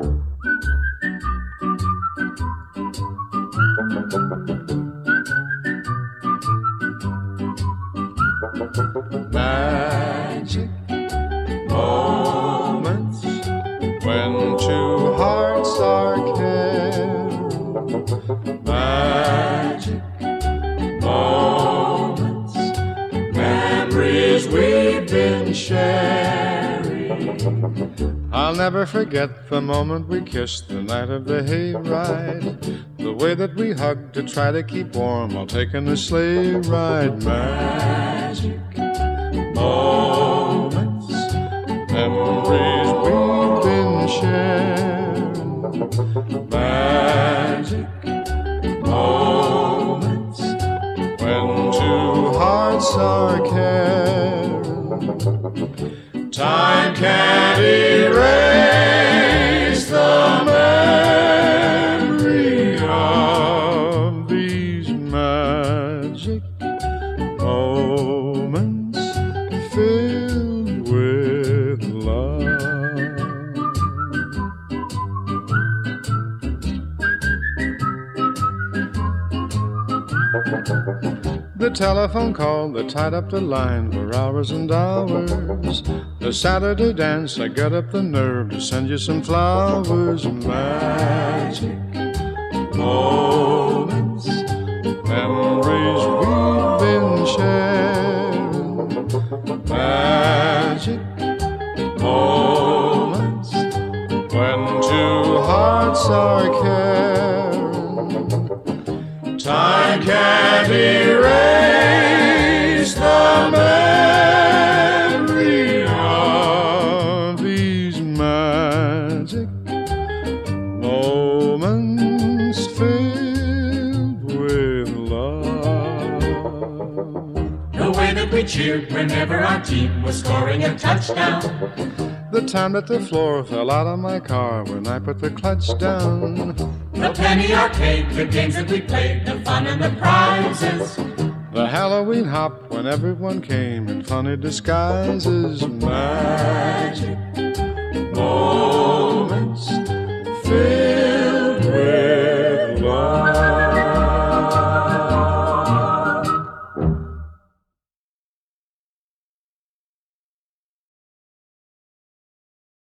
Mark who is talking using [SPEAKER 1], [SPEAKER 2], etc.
[SPEAKER 1] Magic moments when two hearts are caring. Magic moments, memories we've been sharing. I'll never forget the moment we kissed the night of the hayride. The way that we hugged to try to keep warm while taking a sleigh ride. Magic moments, memories we've been sharing. Magic moments when two hearts are caring. Time can't erase the memory of these magic moments filled with love. The telephone call that tied up the line for hours and hours. The Saturday dance, I got up the nerve to send you some flowers. Magic moments, memories we've been sharing. Magic moments when two hearts are caring. Time can't erase the memory of these magic moments filled with love.
[SPEAKER 2] The way that we cheered whenever our team was scoring a touchdown.
[SPEAKER 1] The time that the floor fell out of my car when I put the clutch down.
[SPEAKER 2] The penny arcade, the games that we played, the fun and the prizes.
[SPEAKER 1] The Halloween hop when everyone came in funny disguises. Magic moments filled